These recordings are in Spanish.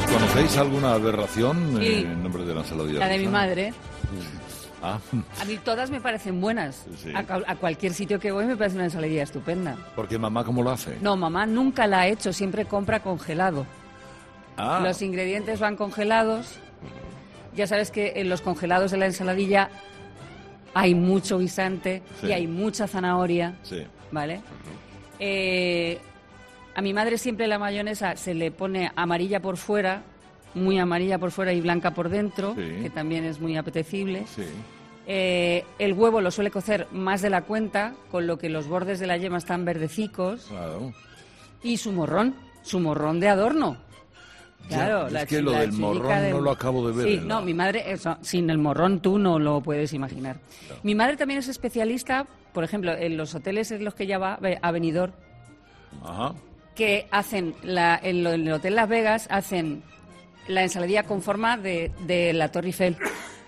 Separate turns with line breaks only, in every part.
¿Conocéis alguna aberración
Sí.
en nombre de la ensaladilla?
La de mi
rusa?
madre.
Ah,
A mí todas me parecen buenas.
Sí.
A cualquier sitio que voy me parece una ensaladilla estupenda.
porque mamá, ¿cómo lo hace?
No, mamá nunca la ha hecho, siempre compra congelado.
Ah,
Los ingredientes van congelados. Ya sabes que en los congelados de la ensaladilla hay mucho guisante
Sí.
y hay mucha zanahoria,
sí.
¿vale? A mi madre siempre la mayonesa se le pone amarilla por fuera, muy amarilla por fuera y blanca por dentro,
Sí.
que también es muy apetecible.
Sí.
El huevo lo suele cocer más de la cuenta, con lo que los bordes de la yema están verdecicos.
Claro.
Y su morrón de adorno. Claro,
Ya, es que lo del morrón no lo acabo de ver.
Sí,
en
no,
la-
mi madre, sin el morrón tú no lo puedes imaginar.
Claro.
Mi madre también es especialista, por ejemplo, en los hoteles en los que ella va, a Benidorm,
Ajá.
que hacen, en el Hotel Las Vegas, hacen la ensaladilla con forma de la Torre Eiffel.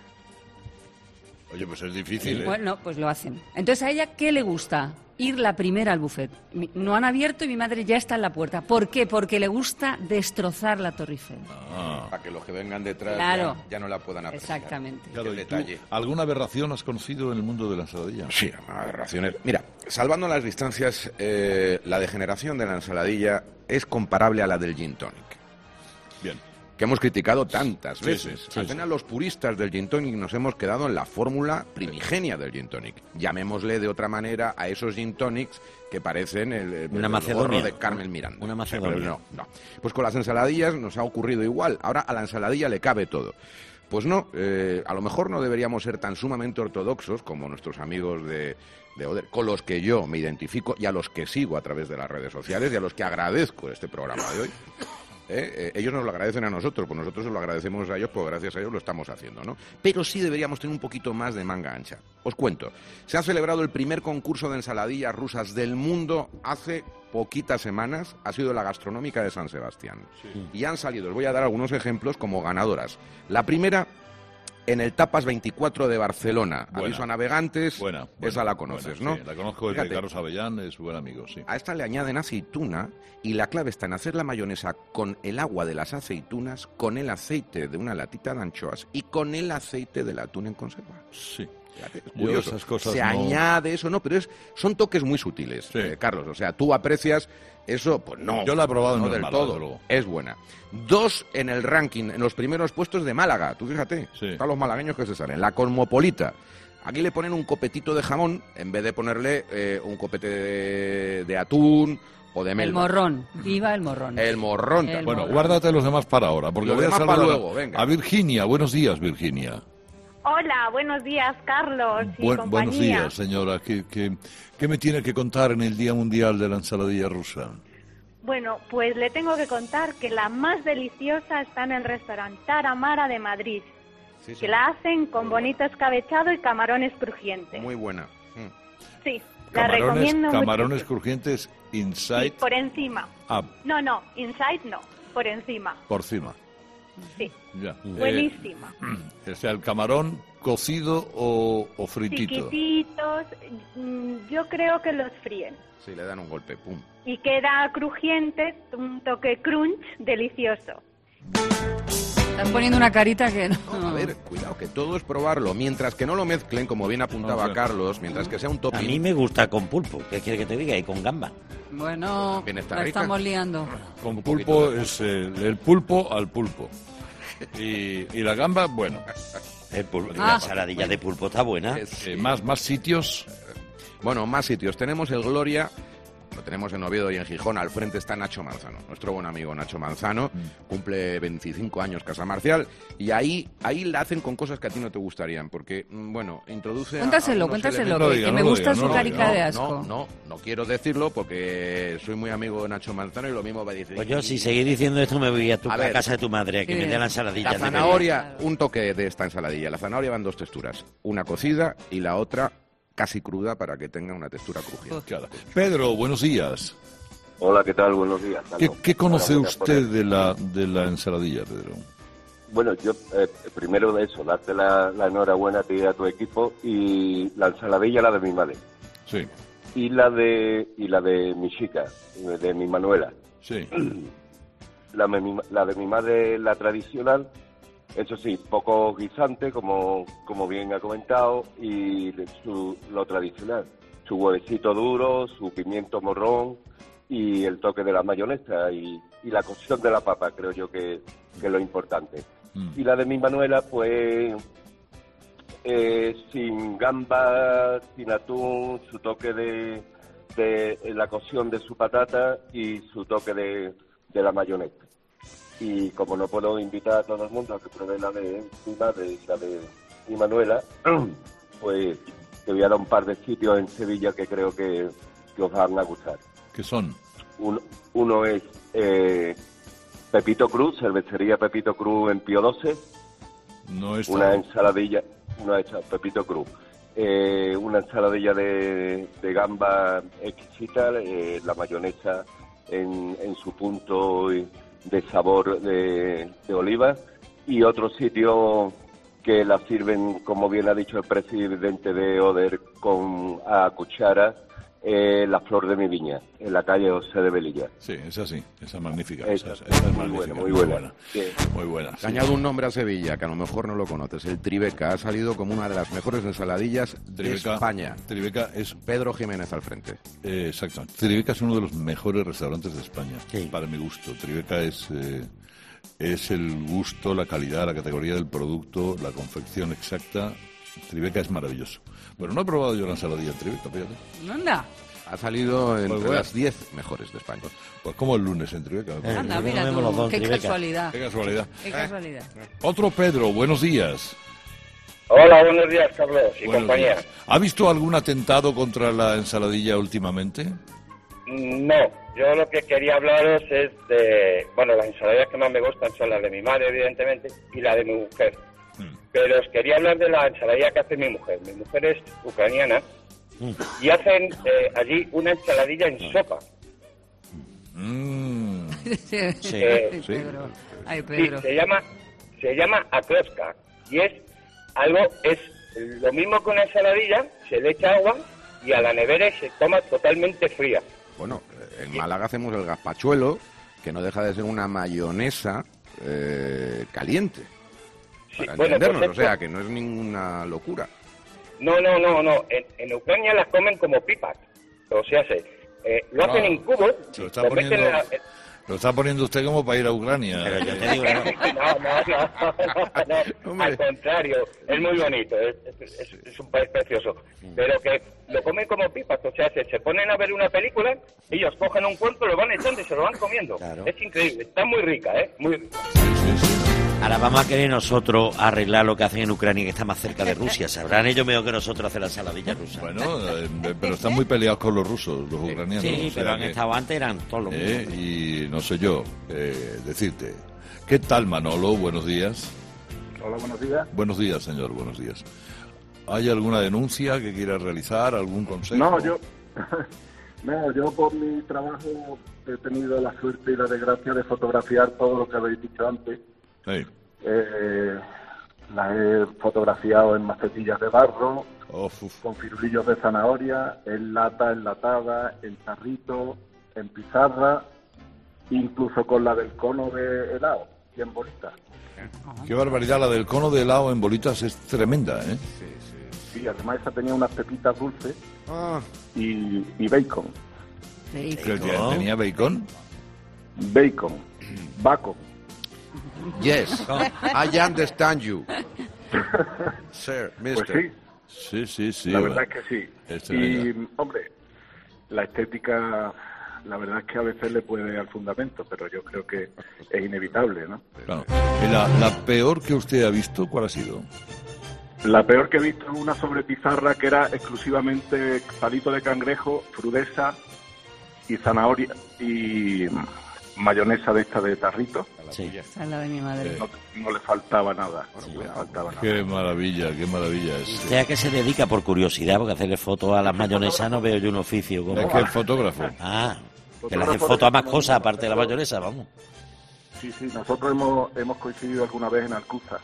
Oye, pues es difícil, ¿eh?
Bueno, pues lo hacen. Entonces, ¿a ella qué le gusta? Ir la primera al buffet. No han abierto y mi madre ya está en la puerta. ¿Por qué? Porque le gusta destrozar la Torre Eiffel.
Ah.
Para que los que vengan detrás
Claro.
ya no la puedan apreciar.
Exactamente.
Claro,
El
¿y tú
detalle.
¿alguna aberración has conocido en el mundo de la ensaladilla?
Sí, aberraciones. Mira, salvando las distancias, la degeneración de la ensaladilla es comparable a la del gin tonic,
Bien.
que hemos criticado tantas
Sí,
veces.
sí,
Apenas
sí.
los puristas del gin tonic nos hemos quedado en la fórmula primigenia del gin tonic. Llamémosle de otra manera a esos gin tonics que parecen el
Una
gorro
Macedonia.
de Carmen Miranda.
Una Macedonia.
Pero no. Pues con las ensaladillas nos ha ocurrido igual. Ahora a la ensaladilla le cabe todo. Pues no, a lo mejor no deberíamos ser tan sumamente ortodoxos como nuestros amigos de Oder, con los que yo me identifico y a los que sigo a través de las redes sociales y a los que agradezco este programa de hoy. Ellos nos lo agradecen a nosotros, pues nosotros se lo agradecemos a ellos, pues gracias a ellos lo estamos haciendo, ¿no? Pero sí deberíamos tener un poquito más de manga ancha. Os cuento, se ha celebrado el primer concurso de ensaladillas rusas del mundo hace poquitas semanas, ha sido la gastronómica de San Sebastián. Y han salido, os voy a dar algunos ejemplos como ganadoras. La primera, en el Tapas 24 de Barcelona.
Buena.
Aviso a navegantes,
Buena.
esa la conoces,
buena,
¿no?
Sí, la conozco desde
Fíjate.
Carlos Avellán, es buen amigo, sí.
A esta le añaden aceituna y la clave está en hacer la mayonesa con el agua de las aceitunas, con el aceite de una latita de anchoas y con el aceite del atún en conserva.
Sí.
Fíjate, es
Yo
curioso.
esas cosas
Se
no-
añade eso, no, pero son toques muy sutiles,
Sí.
Carlos. O sea, tú aprecias eso, pues no.
Yo la he probado y
no
no es
del
mala,
todo.
desde luego.
Es buena. 2 en el ranking, en los primeros puestos de Málaga. Tú fíjate,
Sí.
están los malagueños que se salen. La Cosmopolita. Aquí le ponen un copetito de jamón en vez de ponerle un copete de atún o de
El
melva.
morrón. Viva el morrón.
El morrón.
El
Bueno,
morrón.
guárdate los demás para ahora, porque
Los
voy a
demás para
saludar
luego, venga.
a Virginia. Buenos días, Virginia.
Hola, buenos días, Carlos y compañía.
Buenos días, señora. ¿Qué me tiene que contar en el Día Mundial de la Ensaladilla Rusa?
Bueno, pues le tengo que contar que la más deliciosa está en el restaurante Taramara de Madrid,
Sí, sí.
que la hacen con bonito escabechado y camarones crujientes.
Muy buena.
Sí, la recomiendo
Camarones
muchísimo.
crujientes
Sí,
inside
por encima.
up,
No, inside no, por encima.
por encima.
Sí,
Ya.
buenísima.
O sea, el camarón cocido o fritito.
Chiquititos, yo creo que los fríen.
Sí, le dan un golpe, pum.
Y queda crujiente, un toque crunch delicioso.
Estás poniendo una carita que no.
A ver, cuidado, que todo es probarlo. Mientras que no lo mezclen, como bien apuntaba
No, sí.
Carlos, mientras que sea un
A
topping.
mí me gusta con pulpo. ¿Qué quiere que te diga? Y con gamba.
Bueno,
También está
la
rica.
estamos liando.
Con
Un
pulpo
poquito de
es el pulpo al pulpo. Y la gamba, bueno,
La ensaladilla de pulpo está buena.
más sitios.
Bueno, más sitios. Tenemos el Gloria, lo tenemos en Oviedo y en Gijón. Al frente está Nacho Manzano, nuestro buen amigo Nacho Manzano. Cumple 25 años Casa Marcial. Y ahí la hacen con cosas que a ti no te gustarían. Porque, bueno, introduce...
Cuéntaselo,
unos
cuéntaselo,
elementos-
que me gusta su carica de
No,
asco.
no quiero decirlo porque soy muy amigo de Nacho Manzano y lo mismo va a decir...
Pues yo, si seguís diciendo esto, me voy a
A ver.
casa de tu madre, a que
Sí.
me dé la ensaladilla.
La zanahoria, un toque de esta ensaladilla. La zanahoria va en 2 texturas. Una cocida y la otra casi cruda para que tenga una textura crujiente.
Claro. Pedro, buenos días.
Hola, ¿qué tal? Buenos días.
¿Qué conoce
Hola, buenas
usted
tardes.
de la ensaladilla, Pedro?
Bueno, yo primero de eso, darte la enhorabuena a ti y a tu equipo, y la ensaladilla, la de mi madre,
Sí,
y la de mi chica, de mi Manuela.
sí.
La de mi madre, la tradicional, eso sí, poco guisante, como bien ha comentado, y lo tradicional, su huevecito duro, su pimiento morrón y el toque de la mayonesa y la cocción de la papa, creo yo que es lo importante. Y la de mi Manuela, pues sin gamba, sin atún, su toque de la cocción de su patata y su toque de la mayonesa. Y como no puedo invitar a todo el mundo a que pruebe la de mi madre y la de mi Manuela, pues te voy a dar un par de sitios en Sevilla que creo que os van a gustar.
¿Qué son?
Uno es Pepito Cruz, cervecería Pepito Cruz en Pío XII.
No es
una ensaladilla, Pepito Cruz. Una ensaladilla de gamba exquisita, la mayonesa en su punto de sabor de oliva, y otro sitio que la sirven, como bien ha dicho el presidente de Oder, a cuchara, la flor de mi viña, en la calle José de Velilla.
Sí, esa sí, esa es magnífica.
Esa
es
muy
magnífica,
buena, muy buena.
Sí. Muy buena.
Te añado un nombre a Sevilla, que a lo mejor no lo conoces. El Tribeca ha salido como una de las mejores ensaladillas de España.
Tribeca es...
Pedro Jiménez al frente.
Exacto. Tribeca es uno de los mejores restaurantes de España,
Sí.
para mi gusto. Tribeca es el gusto, la calidad, la categoría del producto, la confección exacta. Tribeca es maravilloso. Pero no he probado yo la ensaladilla en Tribeca, fíjate.
Anda,
Ha salido entre
bueno.
las 10 mejores de España.
Pues como el lunes en Tribeca.
anda,
Nos
mira
vemos los
tú,
dos,
qué
Tribeca.
casualidad.
Qué casualidad.
Qué casualidad.
Otro Pedro, buenos días.
Hola, buenos días, Carlos y
Buenos
compañía.
días. ¿Ha visto algún atentado contra la ensaladilla últimamente?
No, yo lo que quería hablaros es de... Bueno, las ensaladillas que más me gustan son las de mi madre, evidentemente, y la de mi mujer. Pero os quería hablar de la ensaladilla que hace mi mujer. Mi mujer es ucraniana y hacen allí una ensaladilla en sopa.
Sí.
Eh,
Pedro. Ay,
Sí,
Pedro.
se llama akroska y es lo mismo que una ensaladilla, se le echa agua y a la nevera y se toma totalmente fría.
Bueno, en Málaga hacemos el gazpachuelo, que no deja de ser una mayonesa caliente.
Sí,
Para
bueno,
entendernos,
pues
o sea, que no es ninguna locura.
No. En Ucrania las comen como pipas. O sea, lo hacen en cubos.
Se lo está
lo meten
poniendo-
en la-
Lo está poniendo usted como para ir a Ucrania.
Pero yo te digo,
No,
Hombre.
al contrario, es muy bonito, es un país precioso, pero que lo comen como pipas, o sea, se ponen a ver una película, ellos cogen un cuento, lo van echando y se lo van comiendo.
Claro.
Es increíble, está muy rica, muy rica.
ahora vamos a querer nosotros arreglar lo que hacen en Ucrania, que está más cerca de Rusia. Sabrán ellos mejor que nosotros hacer la ensaladilla rusa.
Bueno, pero están muy peleados con los rusos, los ucranianos.
Sí,
o sea
pero han
que-
estado antes, eran todos los mismos.
Y no sé yo, decirte. ¿Qué tal, Manolo? Buenos días.
Hola, buenos días.
Buenos días, señor, buenos días. ¿Hay alguna denuncia que quiera realizar? ¿Algún consejo?
No, yo por mi trabajo he tenido la suerte y la desgracia de fotografiar todo lo que habéis dicho antes.
Sí.
Las he fotografiado en macetillas de barro,
Uf.
con firulillos de zanahoria, en lata, enlatada, en tarrito, en pizarra, incluso con la del cono de helado, bien bonita.
Qué barbaridad, la del cono de helado en bolitas es tremenda, ¿eh?
Sí, además esa tenía unas pepitas dulces
Ah,
y bacon.
Sí.
¿Tenía bacon?
Bacon, bacon.
yes, I understand you. Sir,
Pues
mister.
sí,
Sí.
la
bueno.
verdad es que sí.
Es tremenda.
Y, hombre, la estética, la verdad es que a veces le puede al fundamento, pero yo creo que es inevitable, ¿no?
Claro. La peor que usted ha visto, ¿cuál ha sido?
La peor que he visto es una sobre pizarra que era exclusivamente palito de cangrejo, frudesa y zanahoria y mayonesa de esta de tarrito.
Sí.
Esa es la de mi madre.
No le faltaba nada. No le faltaba nada.
Qué maravilla es.
¿Usted a qué se dedica por curiosidad? Porque hacerle fotos a las mayonesas no veo yo un oficio como...
Es que el fotógrafo.
Ah, que le hacen fotos a más cosas aparte de la mayonesa, vamos.
Sí, nosotros hemos coincidido alguna vez en Alcuza,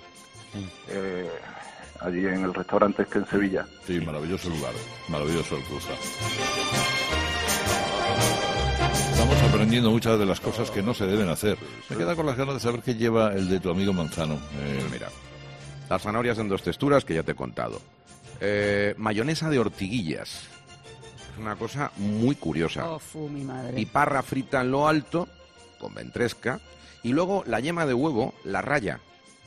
allí en el restaurante este en Sevilla.
Sí, maravilloso lugar. Maravilloso el cruzar. Vamos a aprendiendo muchas de las cosas que no se deben hacer. Me queda con las ganas de saber qué lleva el de tu amigo Manzano.
Mira, las zanahorias en 2 texturas, que ya te he contado. Mayonesa de ortiguillas. Es una cosa muy curiosa.
Mi madre.
Piparra frita en lo alto, con ventresca, y luego la yema de huevo la raya.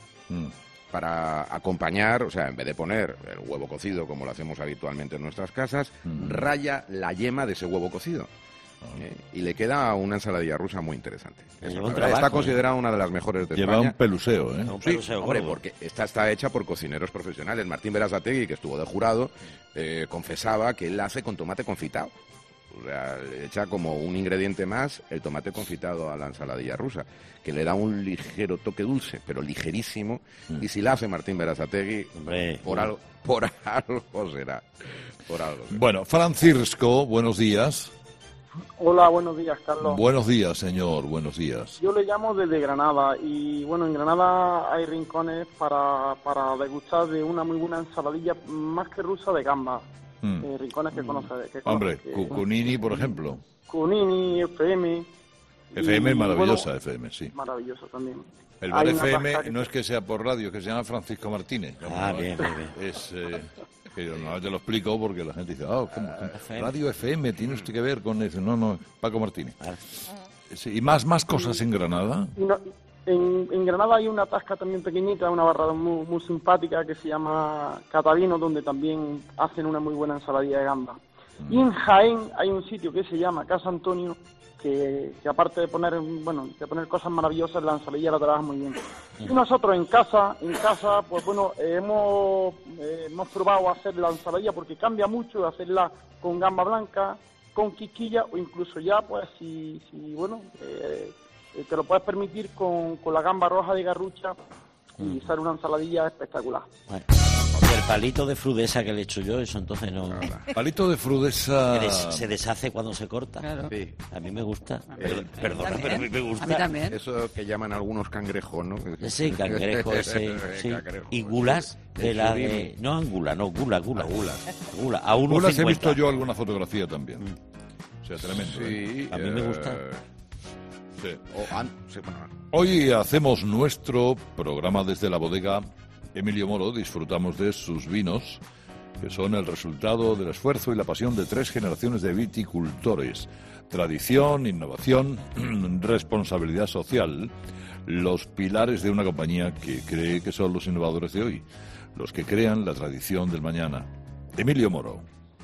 Para acompañar, o sea, en vez de poner el huevo cocido como lo hacemos habitualmente en nuestras casas, raya la yema de ese huevo cocido. Y le queda una ensaladilla rusa muy interesante. Está considerada una de las mejores de España.
Lleva un peluseo, ¿eh?
Un peluseo, hombre, porque esta está hecha por cocineros profesionales. Martín Berasategui, que estuvo de jurado, confesaba que él la hace con tomate confitado. O sea, le echa como un ingrediente más el tomate confitado a la ensaladilla rusa, que le da un ligero toque dulce, pero ligerísimo. Y si la hace Martín Berasategui, por algo será. Por algo será.
Bueno, Francisco, buenos días.
Hola, buenos días, Carlos.
Buenos días, señor, buenos días.
Yo le llamo desde Granada y, bueno, en Granada hay rincones para degustar de una muy buena ensaladilla, más que rusa, de gamba. Rincones que conoce.
Hombre, Cunini, por ejemplo.
Cunini, FM.
FM es maravillosa, bueno, FM, sí.
Maravillosa también.
El bar FM no es que sea por radio, que se llama Francisco Martínez.
Bien.
Es... que yo no te lo explico porque la gente dice, ¿cómo? Radio FM, ¿tiene usted que ver con eso? No, Paco Martínez. Sí, ¿y más cosas en Granada?
En Granada hay una tasca también pequeñita, una barra muy simpática que se llama Catalino, donde también hacen una muy buena ensaladilla de gamba. Y en Jaén hay un sitio que se llama Casa Antonio, que aparte de poner cosas maravillosas, la ensaladilla la trabaja muy bien. Y nosotros en casa, pues bueno, hemos probado hacer la ensaladilla porque cambia mucho hacerla con gamba blanca, con quisquilla o incluso ya, pues si te lo puedes permitir con la gamba roja de Garrucha y sale una ensaladilla espectacular.
Bueno. El palito de frudesa que le echo yo, eso entonces no...
Palito de frudesa...
Se deshace cuando se corta.
Claro.
Sí.
A mí me gusta. Perdona, pero a mí me gusta.
A mí también.
Eso que llaman algunos cangrejos, ¿no?
Sí, cangrejo ese, sí. Y gulas de la de... No, angula, no, gula. A 1,50.
Gulas he visto yo alguna fotografía también. O sea, tremendo.
Sí,
a mí me gusta.
Sí. Hoy hacemos nuestro programa desde la bodega Emilio Moro. Disfrutamos de sus vinos, que son el resultado del esfuerzo y la pasión de 3 generaciones de viticultores. Tradición, innovación, responsabilidad social, los pilares de una compañía que cree que son los innovadores de hoy, los que crean la tradición del mañana. Emilio Moro.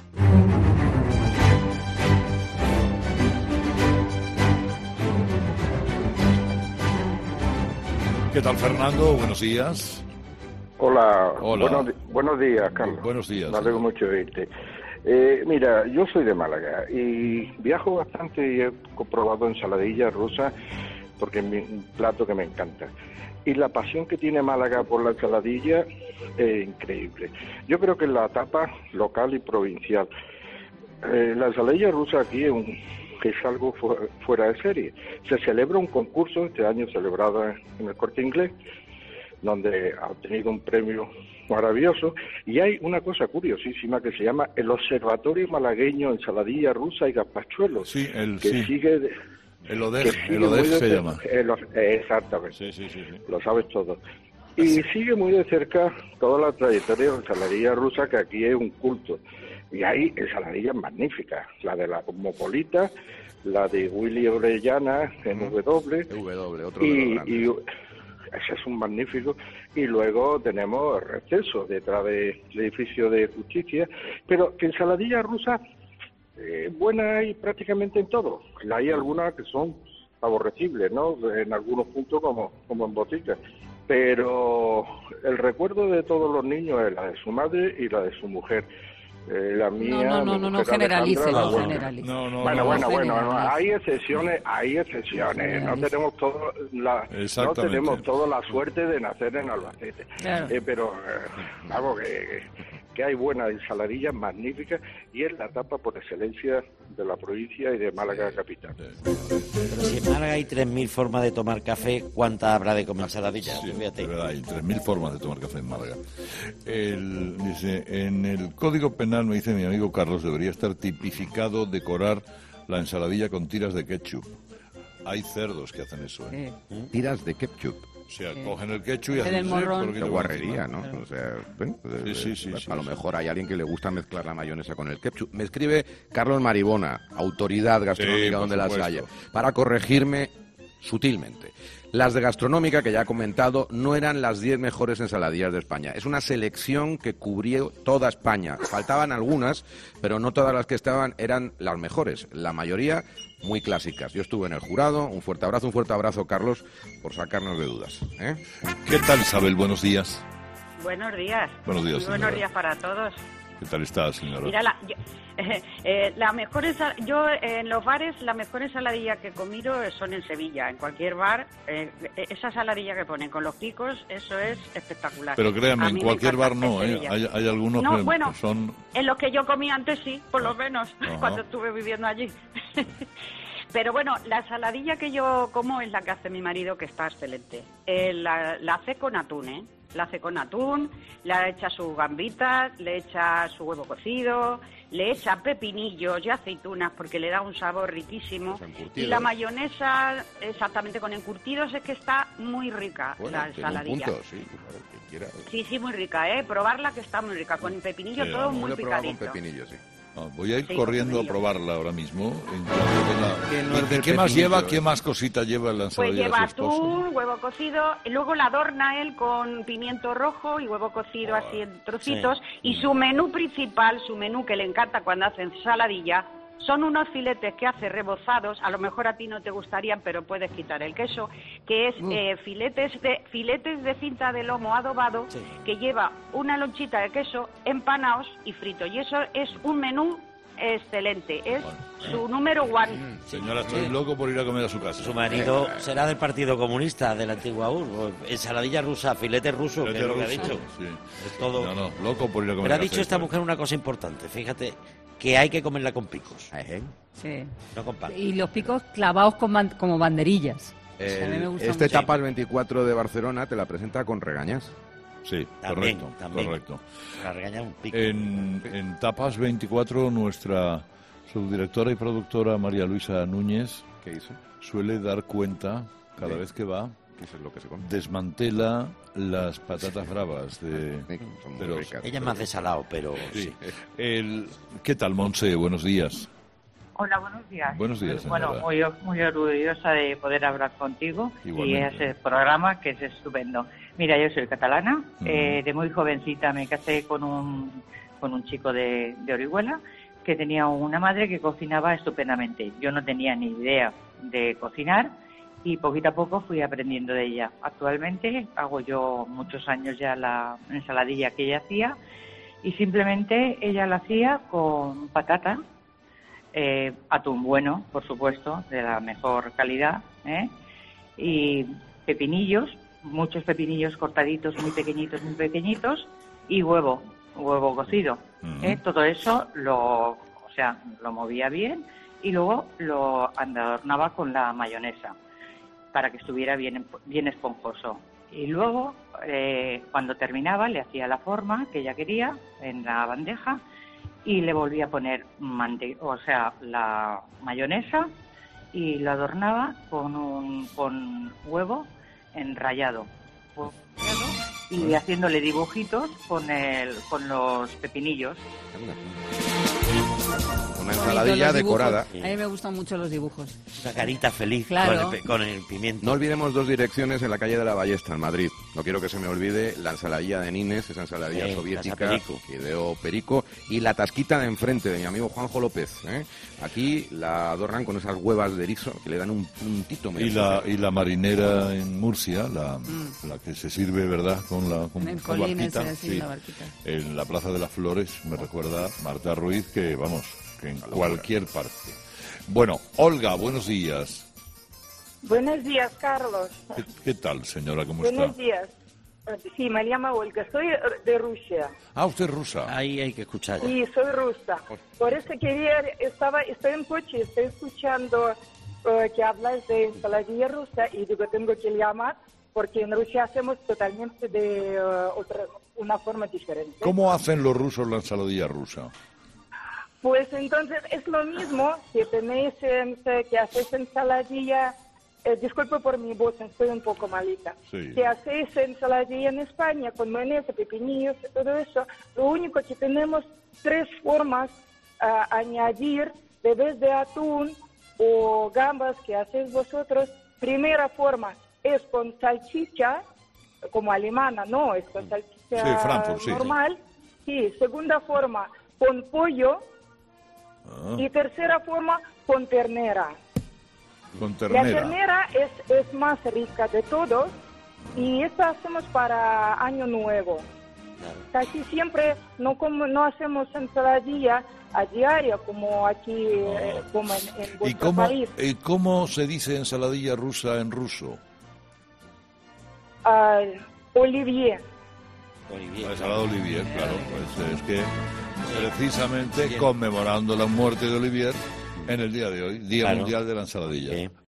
¿Qué tal, Fernando? Buenos días.
Hola. Buenos días, Carlos.
Buenos días.
Me alegro mucho de oírte. Mira, yo soy de Málaga y viajo bastante y he comprobado ensaladilla rusa porque es un plato que me encanta. Y la pasión que tiene Málaga por la ensaladilla es increíble. Yo creo que la etapa local y provincial. La ensaladilla rusa aquí es algo fuera de serie. Se celebra un concurso, este año celebrado en el Corte Inglés, donde ha obtenido un premio maravilloso, y hay una cosa curiosísima que se llama el Observatorio Malagueño Ensaladilla Rusa y Gazpachuelos.
Sí,
sigue...
El ODEG se llama.
Exactamente.
Sí.
Lo sabes todo. Y sigue muy de cerca toda la trayectoria de la ensaladilla rusa, que aquí es un culto. Y hay ensaladillas magníficas, la de la Cosmopolita, la de Willy Orellana, y ese es un magnífico. Y luego tenemos el Receso, detrás del edificio de Justicia. Pero que ensaladilla rusa, buena hay prácticamente en todo. Hay algunas que son aborrecibles, ¿no? En algunos puntos como en botica. Pero el recuerdo de todos los niños es la de su madre y la de su mujer. La mía...
No generalice,
Bueno, hay excepciones. No tenemos toda la suerte de nacer en Albacete. Claro. Pero algo que hay buenas ensaladillas magníficas y es la etapa por excelencia de la provincia y de Málaga capital.
Pero si en Málaga hay 3.000 formas de tomar café, ¿cuántas habrá de comer ensaladillas?
Sí, es verdad, hay 3.000 formas de tomar café en Málaga. Dice, en el Código Penal, me dice mi amigo Carlos, debería estar tipificado decorar la ensaladilla con tiras de ketchup. Hay cerdos que hacen eso, ¿eh?
Tiras de ketchup.
O sea, cogen el ketchup y
El
hacen...
morrón.
Qué guarrería, ¿no? O sea, bueno,
Sí,
a lo mejor hay alguien que le gusta mezclar la mayonesa con el ketchup. Me escribe Carlos Maribona, autoridad gastronómica
por
donde las
supuesto.
haya, para corregirme sutilmente. Las de gastronómica, que ya he comentado, no eran las 10 mejores ensaladillas de España. Es una selección que cubrió toda España. Faltaban algunas, pero no todas las que estaban eran las mejores. La mayoría muy clásicas. Yo estuve en el jurado. Un fuerte abrazo, Carlos, por sacarnos de dudas, ¿eh?
¿Qué tal, Isabel? Buenos días.
Buenos días.
Buenos días,
Muy buenos
señora.
días para todos.
¿Qué tal está, señora?
Mira, yo en los bares la mejor ensaladilla que he comido son en Sevilla. En cualquier bar, esa ensaladilla que ponen con los picos, eso es espectacular.
Pero créanme,
A
en
mí me
cualquier bar
encanta,
no,
en
¿eh?
Sevilla.
Hay algunos
No,
que
bueno,
son...
En los que yo comí antes sí, por lo menos,
Ajá.
cuando estuve viviendo allí. Pero bueno, la ensaladilla que yo como es la que hace mi marido, que está excelente. La hace con atún, ¿eh? La hace con atún, le echa sus gambitas, le echa su huevo cocido, le echa pepinillos y aceitunas porque le da un sabor riquísimo. Y la mayonesa, exactamente, con encurtidos, es que está muy rica,
Bueno,
la
tiene un
ensaladilla.
punto, sí, claro, quien quiera.
Sí, muy rica, ¿eh? Probarla, que está muy rica. Con pepinillo
Sí,
todo
vamos.
muy
Lo he probado con
picadito.
pepinillo, sí.
Voy a ir
Sí,
corriendo a
con
probarla ahora mismo. En cuanto tenga...
Que no es
¿Y
del
qué más
pepinillo,
lleva?
¿eh?
¿Qué más cosita lleva la
Pues
ensaladilla
lleva
de su esposo?
atún, huevo cocido, y luego la adorna él con pimiento rojo y huevo cocido así en trocitos. Y su menú principal, su menú que le encanta cuando hace ensaladilla, son unos filetes que hace rebozados. A lo mejor a ti no te gustarían, pero puedes quitar el queso, que es filetes de cinta de lomo adobado, que lleva una lonchita de queso, empanados y frito. Y eso es un menú excelente, es su número one.
Señora, estoy loco por ir a comer a su casa.
Su marido será del Partido Comunista, de la antigua URSS. Ensaladilla rusa, filete ruso, que es lo que ha dicho.
Sí.
Es todo.
No, loco por ir a comer
Pero
a
ha dicho
casa.
esta mujer una cosa importante, fíjate, que hay que comerla con picos,
Sí.
no con pan.
Y los picos clavados como banderillas. A mí me gusta
Este
mucho.
Tapas 24 de Barcelona te la presenta con regañas.
Sí,
También,
correcto,
también.
correcto.
Para regañar un pico.
En Tapas 24, nuestra subdirectora y productora María Luisa Núñez,
¿Qué hizo?
suele dar cuenta, cada
Sí.
vez que va,
¿Qué es lo que se come?
desmantela las patatas bravas
Sí, son muy
pero-
ricas.
Ella es más de salado, pero
Sí.
sí.
¿Qué tal, Monse? Buenos días.
Hola, buenos días.
Buenos días, señora.
Bueno, muy orgullosa de poder hablar contigo
Igualmente.
y ese programa que es estupendo. Mira, yo soy catalana, de muy jovencita me casé con un chico de Orihuela que tenía una madre que cocinaba estupendamente. Yo no tenía ni idea de cocinar y poquito a poco fui aprendiendo de ella. Actualmente hago yo muchos años ya la ensaladilla que ella hacía y simplemente ella la hacía con patata, atún bueno, por supuesto, de la mejor calidad, y pepinillos, muchos pepinillos cortaditos, muy pequeñitos, y huevo cocido. Todo eso lo movía bien y luego lo adornaba con la mayonesa para que estuviera bien esponjoso. Y luego, cuando terminaba, le hacía la forma que ella quería en la bandeja y le volvía a poner la mayonesa y lo adornaba con huevo enrallado y haciéndole dibujitos con los pepinillos.
Una ensaladilla
Los dibujos.
decorada.
A mí me gustan mucho los dibujos.
Una carita feliz
Claro.
con el pimiento.
No olvidemos dos direcciones en la calle de la Ballesta, en Madrid. No quiero que se me olvide la ensaladilla de Nines, esa ensaladilla
Casa
soviética
Perico.
que ideó Perico, y la tasquita de enfrente de mi amigo Juanjo López. Aquí la adornan con esas huevas de erizo que le dan un puntito medio especial.
Y la marinera en Murcia, la que se sirve, ¿verdad? Con
En el
con
colín
barquita,
ese, así,
sí.
la barquita.
En la Plaza de las Flores, me recuerda Marta Ruiz, que vamos, que en cualquier parte. Bueno, Olga, buenos días.
Buenos días, Carlos.
¿Qué tal, señora? ¿Cómo
Buenos
está?
días. Sí, me llamo Olga. Soy de Rusia.
Ah, usted es rusa.
Ahí hay que escuchar.
Sí, soy rusa. Por eso estoy en coche, estoy escuchando que hablas de ensaladilla rusa y digo, tengo que llamar porque en Rusia hacemos totalmente de una forma diferente.
¿Cómo hacen los rusos la ensaladilla rusa?
Pues entonces es lo mismo, si tenéis que haces ensaladilla disculpe por mi voz, estoy un poco malita.
Sí.
Si hacéis ensaladilla en España con mayonesa, pepinillos y todo eso, lo único que tenemos 3 formas a añadir de vez de atún o gambas que hacéis vosotros. Primera forma es con salchicha, como alemana, no, es con salchicha
Sí, Frankfurt, sí.
normal. Sí, segunda forma con pollo. Y tercera forma con ternera.
Con
La
ternera.
ternera es más rica de todos y esta hacemos para Año Nuevo. Casi siempre no hacemos ensaladilla a diario como aquí, como en vuestro país.
¿Y cómo se dice ensaladilla rusa en ruso?
Olivier.
La ensalada Olivier, claro. Pues es que precisamente conmemorando la muerte de Olivier en el día de hoy, Día
Claro.
Mundial de la Ensaladilla.
Sí.